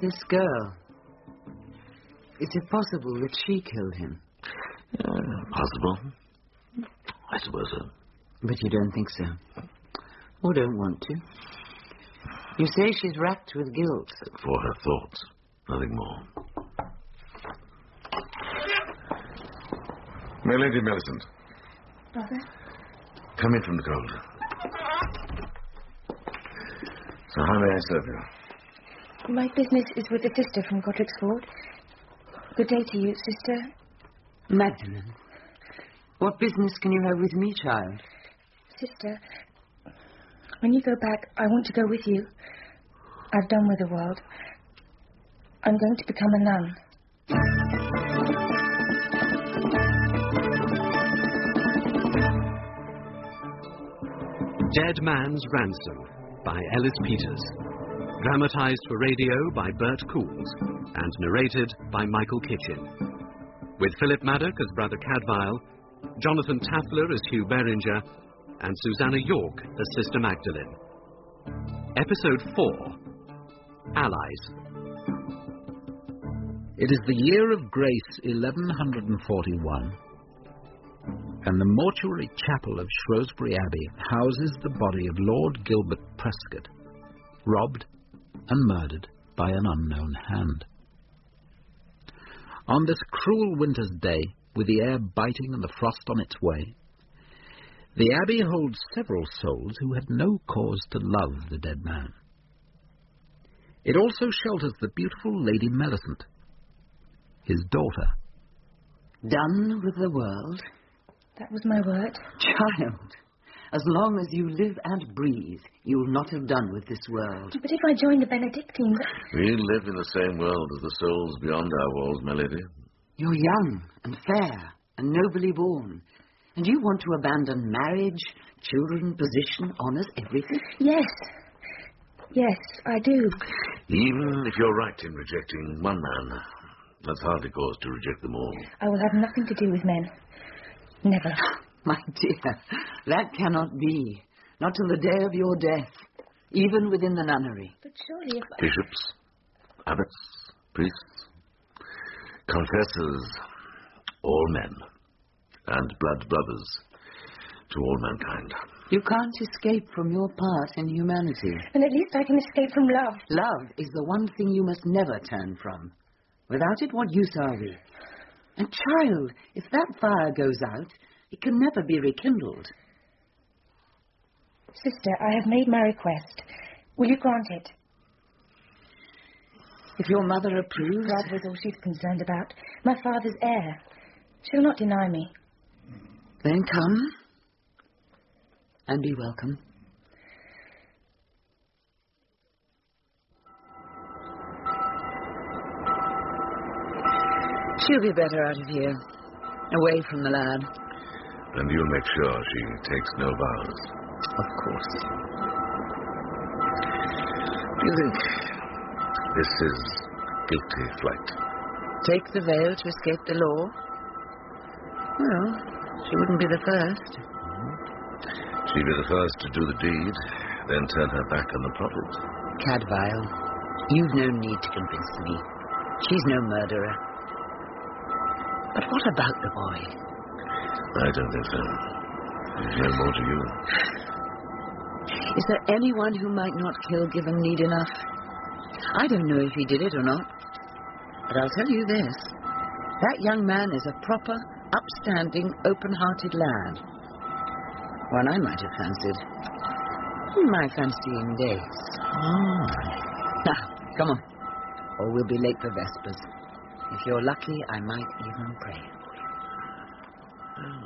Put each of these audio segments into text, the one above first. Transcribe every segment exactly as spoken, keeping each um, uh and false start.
this girl. Is it possible that she killed him? Uh, possible. I suppose so. But you don't think so? Or don't want to? You say she's racked with guilt. For her thoughts, nothing more. My Lady Millicent. Brother? Come in from the cold. So how may I serve you? My business is with the sister from Godric's Ford. Good day to you, sister. Magdalene, what business can you have with me, child? Sister, when you go back, I want to go with you. I've done with the world. I'm going to become a nun. Dead Man's Ransom by Ellis Peters. Dramatized for radio by Bert Cools and narrated by Michael Kitchen. With Philip Maddock as Brother Cadfael, Jonathan Taffler as Hugh Beringer, and Susanna York as Sister Magdalene. Episode four, Allies. It is the year of grace eleven forty-one, and the mortuary chapel of Shrewsbury Abbey houses the body of Lord Gilbert Prescott, robbed and murdered by an unknown hand. On this cruel winter's day, with the air biting and the frost on its way, the Abbey holds several souls who had no cause to love the dead man. It also shelters the beautiful Lady Millicent, his daughter. Done with the world? That was my word. Child, as long as you live and breathe, you'll not have done with this world. But if I join the Benedictines... We live in the same world as the souls beyond our walls, my lady. You're young and fair and nobly born, and you want to abandon marriage, children, position, honours, everything? Yes. Yes, I do. Even if you're right in rejecting one man, that's hardly cause to reject them all. I will have nothing to do with men. Never. My dear, that cannot be. Not till the day of your death, even within the nunnery. But surely if I... Bishops, abbots, priests, confessors, all men, and blood brothers to all mankind. You can't escape from your part in humanity. And at least I can escape from love. Love is the one thing you must never turn from. Without it, what use are we? And child, if that fire goes out, it can never be rekindled. Sister, I have made my request. Will you grant it? If your mother approves... That was all she's concerned about. My father's heir. She'll not deny me. Then come and be welcome. She'll be better out of here, away from the lad. And you'll make sure she takes no vows. Of course. Do you think this is guilty flight? Take the veil to escape the law? Well, she wouldn't be the first. She'd be the first to do the deed, then turn her back on the prophet. Cadfael, you've no need to convince me. She's no murderer. But what about the boy? I don't think so. There's no more to you. Is there anyone who might not kill given need enough? I don't know if he did it or not. But I'll tell you this. That young man is a proper, upstanding, open-hearted lad. One I might have fancied. My fancying days. Oh. Now, come on. Or we'll be late for Vespers. If you're lucky, I might even pray for you.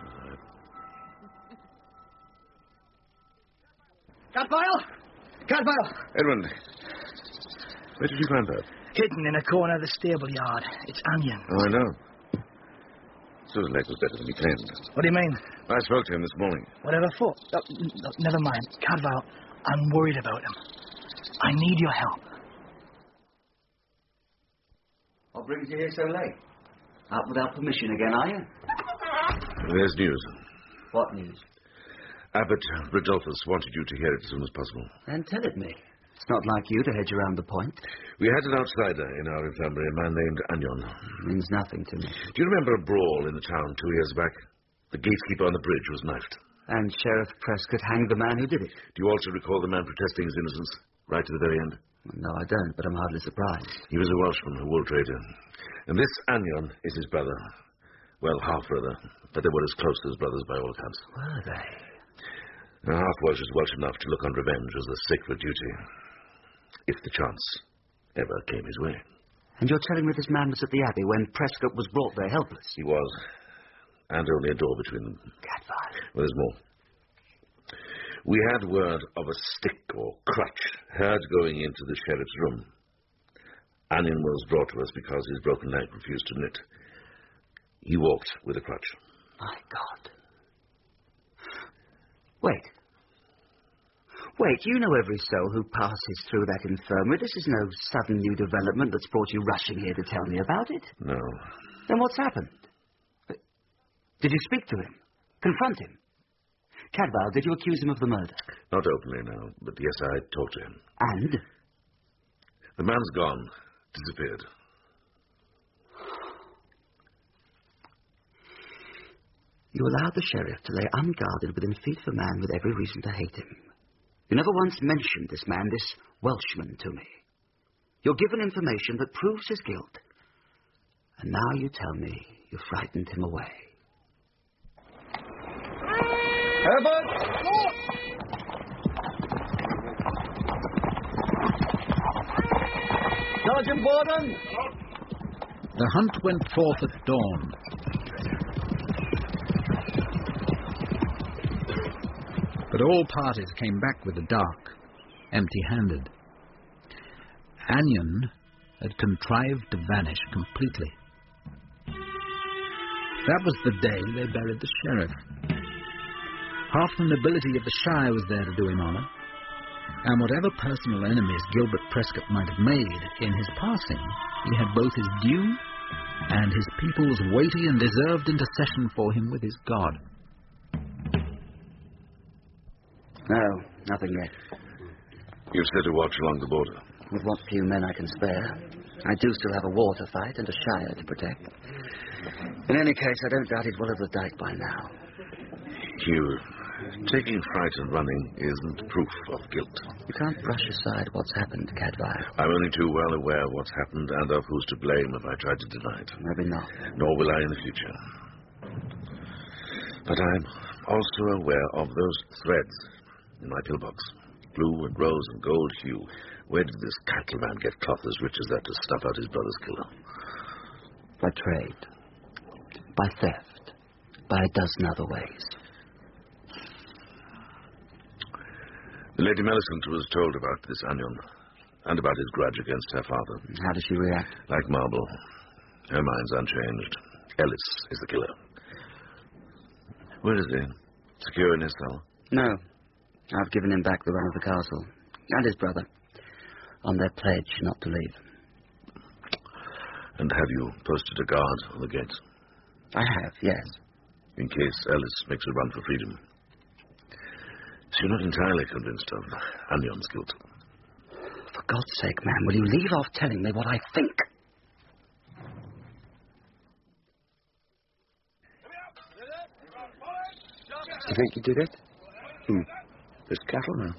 Cadfael! Cadfael! Edmund, where did you find that? Hidden in a corner of the stable yard. It's onion. Oh, I know. Sue's leg was better than he claimed. What do you mean? I spoke to him this morning. Whatever for? Oh, no, never mind. Cadfael, I'm worried about him. I need your help. What brings you here so late? Out without permission again, are you? There's news. What news? Abbot Rodolphus wanted you to hear it as soon as possible. Then tell it me. It's not like you to hedge around the point. We had an outsider in our infirmary, a man named Anyon. Means nothing to me. Do you remember a brawl in the town two years back? The gatekeeper on the bridge was knifed. And Sheriff Prescott hanged the man who did it. Do you also recall the man protesting his innocence, right to the very end? No, I don't, but I'm hardly surprised. He was a Welshman, a wool trader. And this Anyon is his brother. Well, half-brother, but they were as close as brothers by all accounts. Were they? A half-Welsh is Welsh enough to look on revenge as a sacred duty, if the chance ever came his way. And you're telling me this man was at the Abbey when Prescott was brought there helpless? He was. And only a door between them. Cadfael. Well, there's more. We had word of a stick or crutch heard going into the sheriff's room. Anyon was brought to us because his broken leg refused to knit. He walked with a crutch. My God. Wait. Wait, you know every soul who passes through that infirmary. This is no sudden new development that's brought you rushing here to tell me about it. No. Then what's happened? Did you speak to him? Confront him? Cadfael, did you accuse him of the murder? Not openly, no, but yes, I talked to him. And? The man's gone. Disappeared. You allowed the sheriff to lay unguarded within feet of a man with every reason to hate him. You never once mentioned this man, this Welshman, to me. You're given information that proves his guilt. And now you tell me you frightened him away. Herbert! Sergeant Borden! The hunt went forth at dawn. But all parties came back with the dark, empty-handed. Anyon had contrived to vanish completely. That was the day they buried the sheriff. Half the nobility of the Shire was there to do him honour, and whatever personal enemies Gilbert Prescott might have made in his passing, he had both his due and his people's weighty and deserved intercession for him with his God. No, nothing yet. You've set a watch along the border. With what few men I can spare. I do still have a war to fight and a Shire to protect. In any case, I don't doubt it will have the dike by now. Hugh, taking fright and running isn't proof of guilt. You can't brush aside what's happened, Cadfael. I'm only too well aware of what's happened and of who's to blame if I try to deny it. Maybe not. Nor will I in the future. But I'm also aware of those threads in my pillbox. Blue and rose and gold hue. Where did this cattleman get cloth as rich as that to snuff out his brother's killer? By trade. By theft. By a dozen other ways. Lady Millicent was told about this Anyon and about his grudge against her father. How does she react? Like marble. Her mind's unchanged. Ellis is the killer. Where is he? Secure in his cell? No. I've given him back the run of the castle. And his brother. On their pledge not to leave. And have you posted a guard on the gates? I have, yes. In case Ellis makes a run for freedom. So you're not entirely convinced of Anyon's guilt? For God's sake, man, will you leave off telling me what I think? Do you think you did it? Hmm. This cattleman.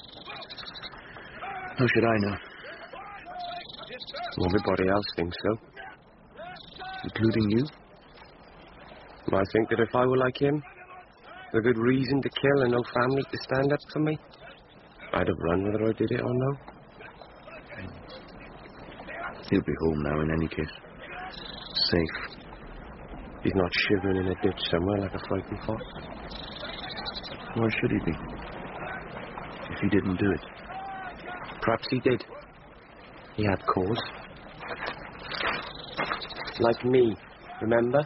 How should I know? Everybody else thinks so. Including you. I think that if I were like him, with a good reason to kill and no family to stand up for me, I'd have run whether I did it or no. He'll be home now in any case. Safe. He's not shivering in a ditch somewhere like a frightened fox. Why should he be? If he didn't do it. Perhaps he did. He had cause. Like me, remember?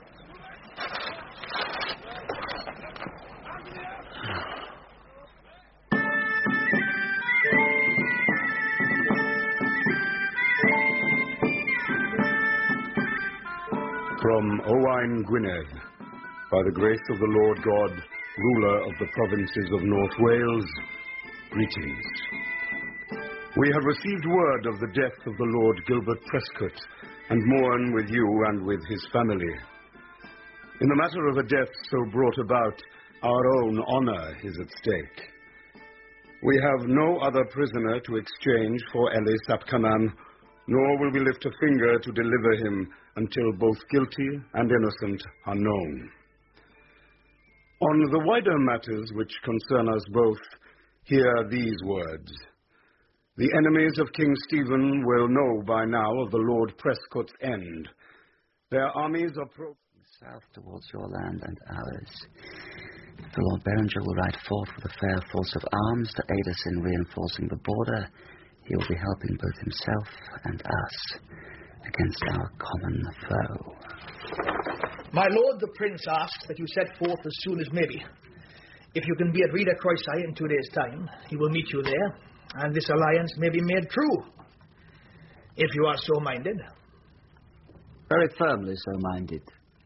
From Owain Gwynedd, by the grace of the Lord God, ruler of the provinces of North Wales, greetings. We have received word of the death of the Lord Gilbert Prescott, and mourn with you and with his family. In the matter of a death so brought about, our own honor is at stake. We have no other prisoner to exchange for Ellis ap Canaan, nor will we lift a finger to deliver him until both guilty and innocent are known. On the wider matters which concern us both, hear these words. The enemies of King Stephen will know by now of the Lord Prescott's end. Their armies approach south towards your land and ours. The Lord Berenger will ride forth with a fair force of arms to aid us in reinforcing the border. He will be helping both himself and us against our common foe. My lord, the prince asks that you set forth as soon as may be. If you can be at Rita Croisai in two days' time, he will meet you there, and this alliance may be made true, if you are so minded. Very firmly so minded.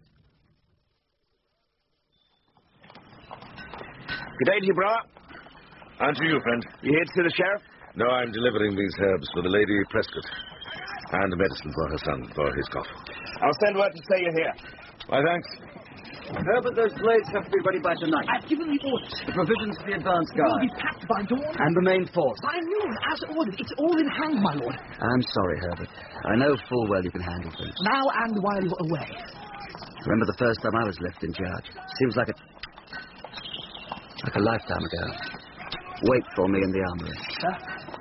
Good day to you, brother. And to you, friend. You here to see the sheriff? No, I'm delivering these herbs for the Lady Prescott, and medicine for her son, for his cough. I'll send word to say you're here. Why, thanks. Herbert, those blades have to be ready by tonight. I've given the orders. The provisions for the advance Will guard. be packed by dawn. And the main force. By noon, as ordered. It's all in hand, my lord. I'm sorry, Herbert. I know full well you can handle things. Now and while you're away. Remember the first time I was left in charge? Seems like a... like a lifetime ago. Wait for me in the armory. Sir?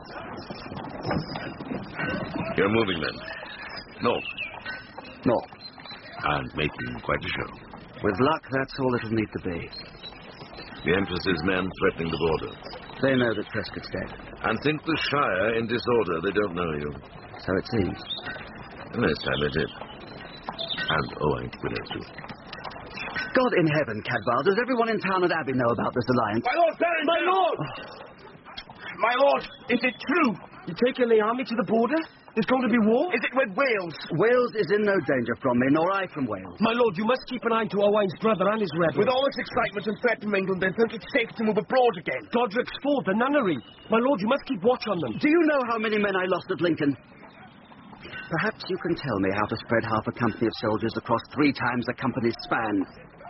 You're moving, then? North. North. And making quite a show. With luck, that's all it'll need to be. The Empress's men threatening the border. They know that Prescott's dead. And think the Shire in disorder. They don't know you. So it seems. And this time they did. And, oh, I Gwynedd too. God in heaven, Cadwal, does everyone in town and Abbey know about this alliance? My lord Berenger! My lord! My lord, is it true? You're taking the army to the border? There's going to be war? Is it with Wales? Wales is in no danger from me, nor I from Wales. My lord, you must keep an eye to Owain's brother and his rebels. With all this excitement and threat from England, they think it's safe to move abroad again. Godric's Ford, the nunnery. My lord, you must keep watch on them. Do you know how many men I lost at Lincoln? Perhaps you can tell me how to spread half a company of soldiers across three times a company's span.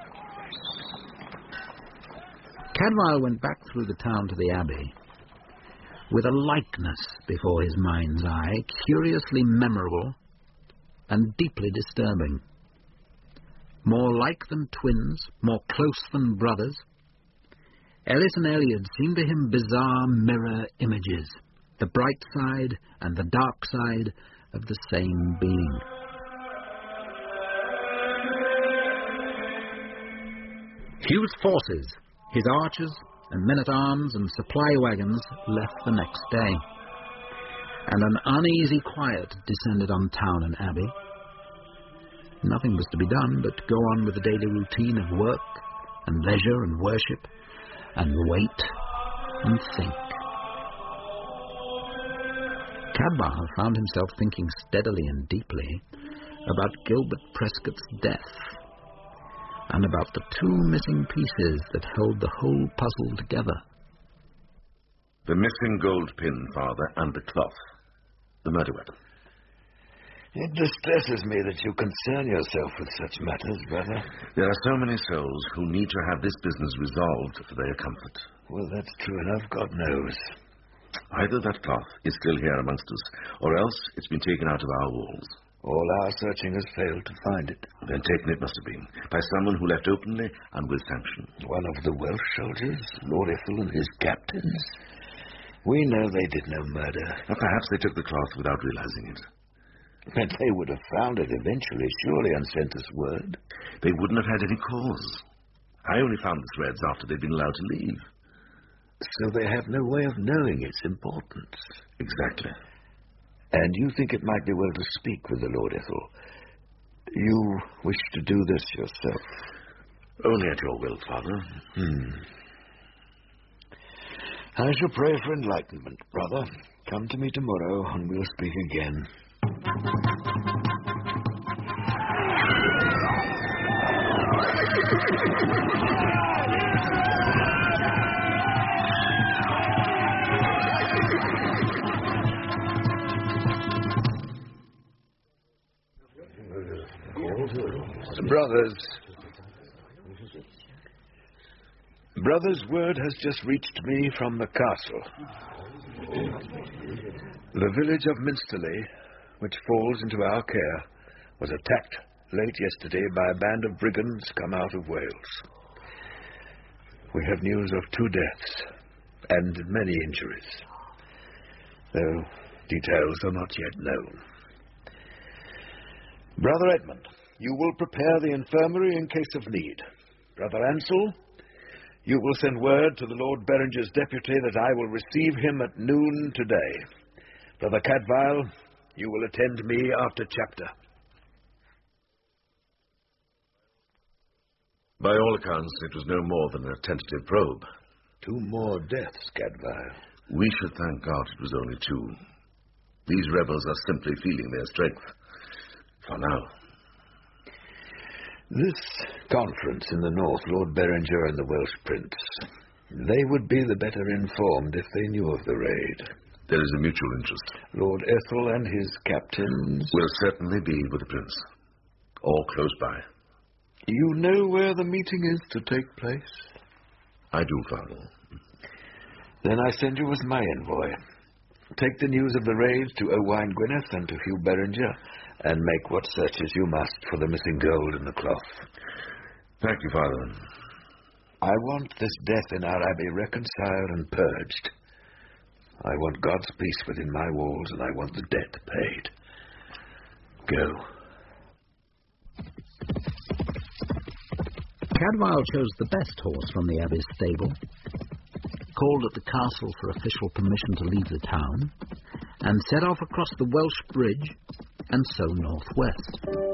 Cadwal went back through the town to the Abbey with a likeness before his mind's eye, curiously memorable and deeply disturbing. More like than twins, more close than brothers, Ellis and Eliud seemed to him bizarre mirror images, the bright side and the dark side of the same being. Hugh's forces, his archers and men-at-arms and supply wagons, left the next day, and an uneasy quiet descended on town and abbey. Nothing was to be done but go on with the daily routine of work and leisure and worship, and wait and think. Cadwal found himself thinking steadily and deeply about Gilbert Prescott's death, and about the two missing pieces that held the whole puzzle together. The missing gold pin, Father, and the cloth. The murder weapon. It distresses me that you concern yourself with such matters, brother. There are so many souls who need to have this business resolved for their comfort. Well, that's true enough, God knows. Either that cloth is still here amongst us, or else it's been taken out of our walls. All our searching has failed to find it. Then taken it must have been, by someone who left openly and with sanction. One of the Welsh soldiers, Lord Ithel and his captains. We know they did no murder. Or perhaps they took the cloth without realizing it. But they would have found it eventually, surely, and sent us word. They wouldn't have had any cause. I only found the threads after they'd been allowed to leave. So they have no way of knowing its importance. Exactly. And you think it might be well to speak with the Lord Ithel. You wish to do this yourself? Only at your will, Father. Hmm. I shall pray for enlightenment, brother. Come to me tomorrow, and we'll speak again. Brothers. Brothers, word has just reached me from the castle. The village of Minsterley, which falls into our care, was attacked late yesterday by a band of brigands come out of Wales. We have news of two deaths and many injuries, though details are not yet known. Brother Edmund, you will prepare the infirmary in case of need. Brother Ansel, you will send word to the Lord Berenger's deputy that I will receive him at noon today. Brother Cadfael, you will attend me after chapter. By all accounts, it was no more than a tentative probe. Two more deaths, Cadfael. We should thank God it was only two. These rebels are simply feeling their strength. For now. This conference in the north, Lord Berenger and the Welsh Prince, they would be the better informed if they knew of the raid. There is a mutual interest. Lord Ethel and his captains will certainly be with the Prince, or close by. You know where the meeting is to take place? I do, Father. Then I send you as my envoy. Take the news of the raid to Owain Gwyneth and to Hugh Berenger, and make what searches you must for the missing gold and the cloth. Thank you, Father. I want this death in our abbey reconciled and purged. I want God's peace within my walls, and I want the debt paid. Go. Cadfael chose the best horse from the abbey's stable, called at the castle for official permission to leave the town, and set off across the Welsh Bridge and so northwest.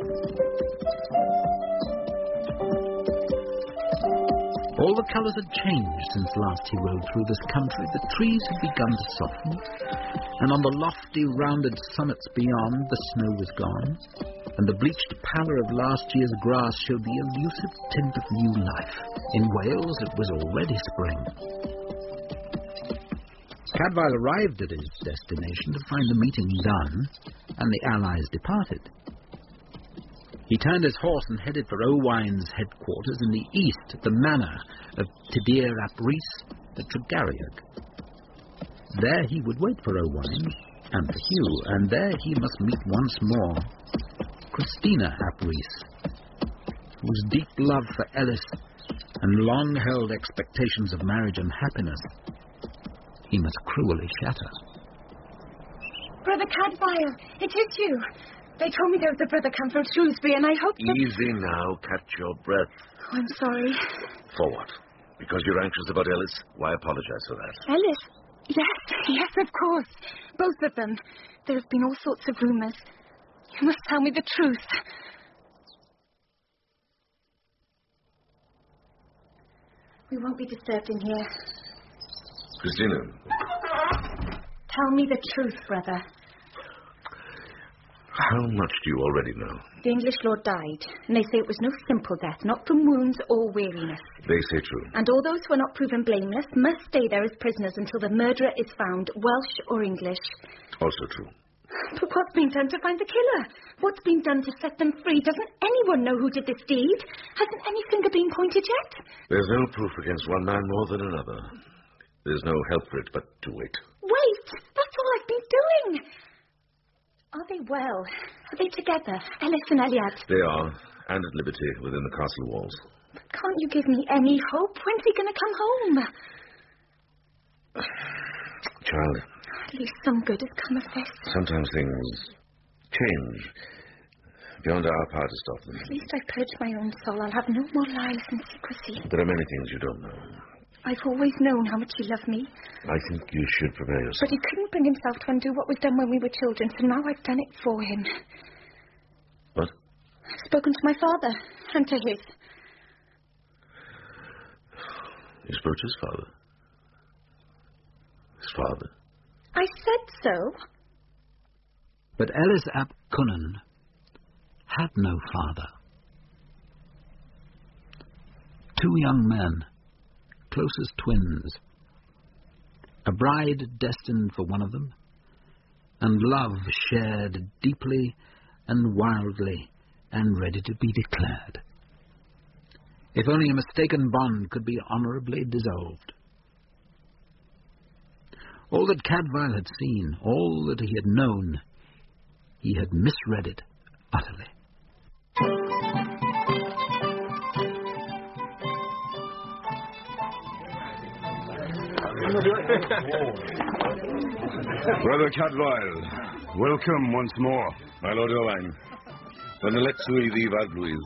All the colours had changed since last he rode through this country. The trees had begun to soften, and on the lofty, rounded summits beyond, the snow was gone, and the bleached pallor of last year's grass showed the elusive tint of new life. In Wales, it was already spring. Cadfael arrived at his destination to find the meeting done and the allies departed. He turned his horse and headed for Owain's headquarters in the east, at the manor of Tydir ap Rhys at Tregarriog. There he would wait for Owain and for Hugh, and there he must meet once more Christina ap Rhys, whose deep love for Ellis and long-held expectations of marriage and happiness he must cruelly shatter. Brother Cadfael, it is you. They told me there was a brother come from Shrewsbury, and I hope that... Easy now, catch your breath. Oh, I'm sorry. For what? Because you're anxious about Ellis? Why apologize for that? Ellis? Yes, yes, of course. Both of them. There have been all sorts of rumours. You must tell me the truth. We won't be disturbed in here. Christina. Tell me the truth, brother. How much do you already know? The English lord died, and they say it was no simple death, not from wounds or weariness. They say true. And all those who are not proven blameless must stay there as prisoners until the murderer is found, Welsh or English. Also true. But what's been done to find the killer? What's been done to set them free? Doesn't anyone know who did this deed? Hasn't any finger been pointed yet? There's no proof against one man more than another. There's no help for it but to wait. Wait! That's all I've been doing! Are they well? Are they together, Ellis and Eliad? They are, and at liberty within the castle walls. But can't you give me any hope? When's he going to come home? Child. At least some good has come of this. Sometimes things change beyond our power to stop them. At least I've purged my own soul. I'll have no more lies and secrecy. There are many things you don't know. I've always known how much he loved me. I think you should prepare yourself. But he couldn't bring himself to undo what was done when we were children, so now I've done it for him. What? I've spoken to my father, and to his. You spoke to his father? His father? I said so. But Ellis ap Cunnen had no father. Two young men, close as twins, a bride destined for one of them, and love shared deeply and wildly and ready to be declared. If only a mistaken bond could be honourably dissolved. All that Cadfael had seen, all that he had known, he had misread it utterly. Brother Cadfael, welcome once more. My Lord Owain, when the Letsui the Vadluil.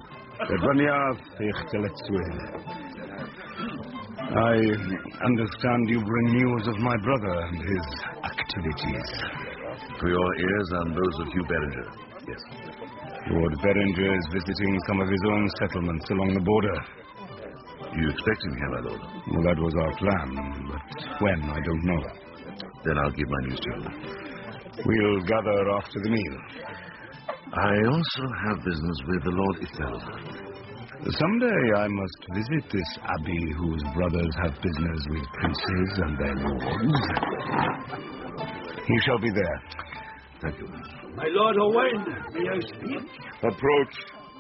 I understand you bring news of my brother and his activities. For your ears and those of Hugh Beringer, yes. Lord Beringer is visiting some of his own settlements along the border. You expect him here, my lord? Well, that was our plan, but when, I don't know. Then I'll give my news to you. We'll gather after the meal. I also have business with the Lord Ithel. Someday I must visit this abbey whose brothers have business with princes and their lords. He shall be there. Thank you. My Lord Owain, may I speak? Approach.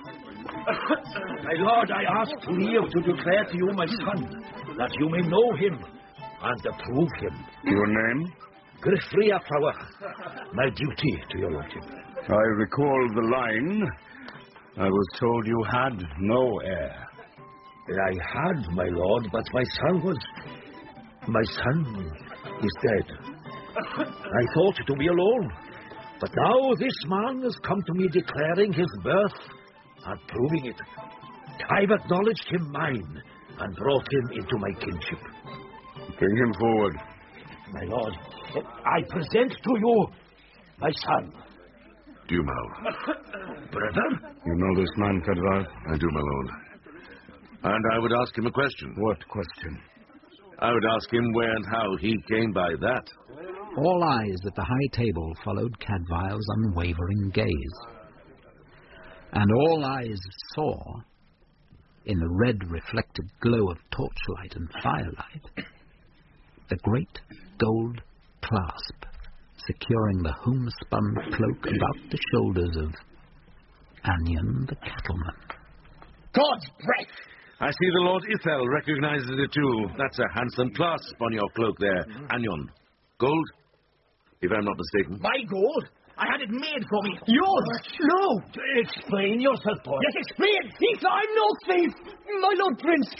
My Lord, I ask leave to declare to you my son, that you may know him and approve him. Your name? Grifria Flower. My duty to your lordship. I recall the line. I was told you had no heir. I had, my lord, but my son was... My son is dead. I thought to be alone. But now this man has come to me declaring his birth and proving it. I've acknowledged him mine and brought him into my kinship. Bring him forward. My lord, I present to you my son. Do you, my lord? Brother? You know this man, Cadfael? I do, my lord. And I would ask him a question. What question? I would ask him where and how he came by that. All eyes at the high table followed Cadfael's unwavering gaze. And all eyes saw, in the red reflected glow of torchlight and firelight, the great gold clasp securing the homespun cloak about the shoulders of Anion the cattleman. God's breath! I see the Lord Ithel recognizes it too. That's a handsome clasp on your cloak there, mm-hmm. Anion. Gold? If I'm not mistaken. My gold? I had it made for me. Yours? No! Explain yourself, boy. Yes, explain! Thief! I'm no thief! My Lord Prince!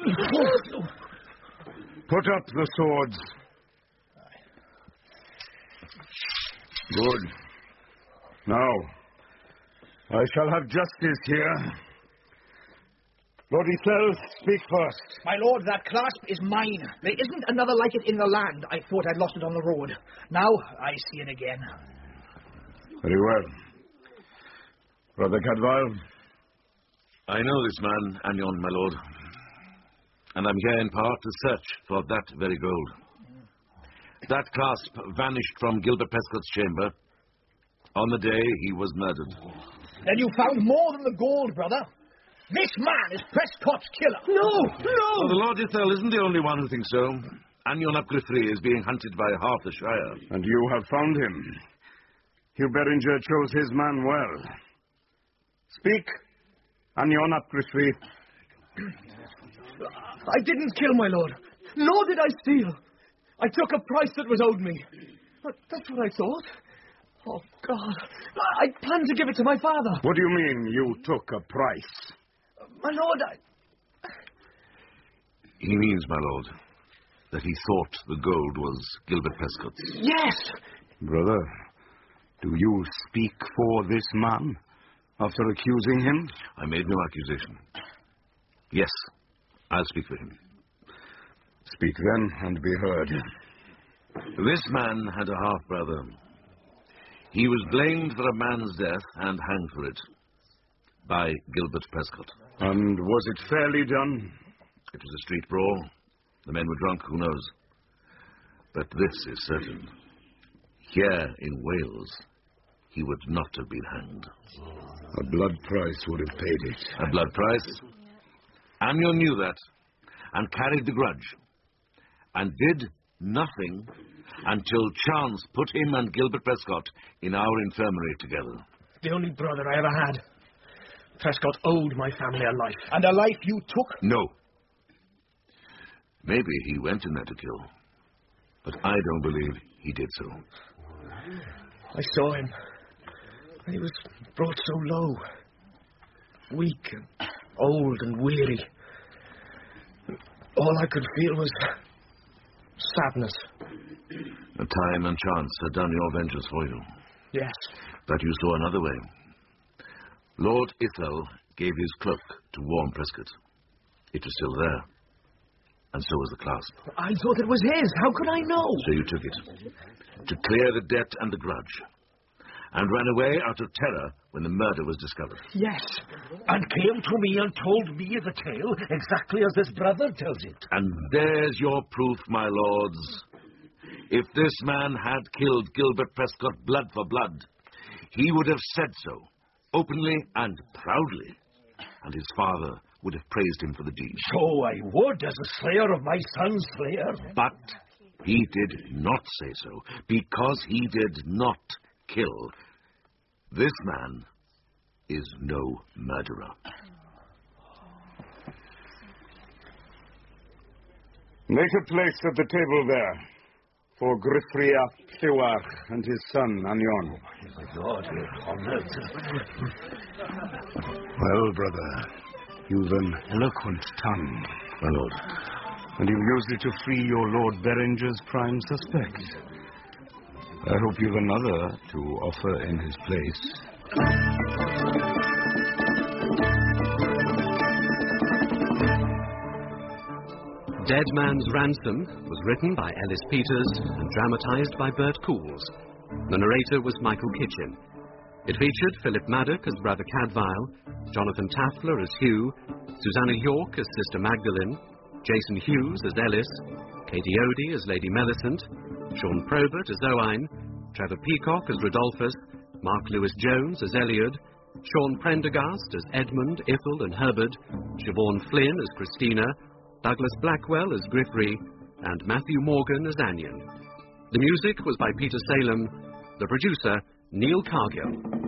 Put up the swords. Good. Now, I shall have justice here. Lord Ithel, speak first. My lord, that clasp is mine. There isn't another like it in the land. I thought I'd lost it on the road. Now I see it again. Very well. Brother Cadfael? I know this man, Anion, my lord. And I'm here in part to search for that very gold. That clasp vanished from Gilbert Prescott's chamber on the day he was murdered. Then you found more than the gold, brother. This man is Prescott's killer. No, no! Well, the Lord Ithel isn't the only one who thinks so. Anion ap Grithri is being hunted by half the Shire. And you have found him. Hugh Beringer chose his man well. Speak, Anion ap Grithri. I didn't kill, my lord. Nor did I steal. I took a price that was owed me. But that's what I thought. Oh, God. I, I planned to give it to my father. What do you mean, you took a price? My lord, I... He means, my lord, that he thought the gold was Gilbert Prescott's. Yes! Brother, do you speak for this man after accusing him? I made no accusation. Yes, I'll speak for him. Speak then, and be heard. This man had a half-brother. He was blamed for a man's death and hanged for it by Gilbert Prescott. And was it fairly done? It was a street brawl. The men were drunk, who knows. But this is certain. Here in Wales, he would not have been hanged. A blood price would have paid it. A blood price? Anion knew that, and carried the grudge, and did nothing until chance put him and Gilbert Prescott in our infirmary together. The only brother I ever had. Prescott owed my family a life. And a life you took? No. Maybe he went in there to kill, but I don't believe he did so. I saw him, and he was brought so low, weak and old and weary. All I could feel was sadness. The time and chance had done your vengeance for you. Yes. But you saw another way. Lord Ithel gave his cloak to warn Prescott. It was still there. And so was the clasp. I thought it was his. How could I know? So you took it. To clear the debt and the grudge. And ran away out of terror when the murder was discovered. Yes. And came to me and told me the tale exactly as this brother tells it. And there's your proof, my lords. If this man had killed Gilbert Prescott blood for blood, he would have said so, openly and proudly. And his father would have praised him for the deed. So I would, as a slayer of my son's slayer. But he did not say so, because he did not kill. This man is no murderer. Make a place at the table there for Grithria Llywach and his son, Anion. Oh, my God, you're honored. Well, brother, you've an eloquent tongue, my lord. And you've used it to free your Lord Berenger's prime suspect. I hope you've another to offer in his place. Dead Man's Ransom was written by Ellis Peters and dramatized by Bert Coules. The narrator was Michael Kitchen. It featured Philip Maddock as Brother Cadfael, Jonathan Taffler as Hugh, Susanna York as Sister Magdalene, Jason Hughes as Ellis, Katie Odie as Lady Millicent, Sean Probert as Owain, Trevor Peacock as Rodolphus, Mark Lewis-Jones as Eliud, Sean Prendergast as Edmund, Ithel and Herbert, Siobhan Flynn as Christina, Douglas Blackwell as Grithri, and Matthew Morgan as Anion. The music was by Peter Salem, the producer, Neil Cargill.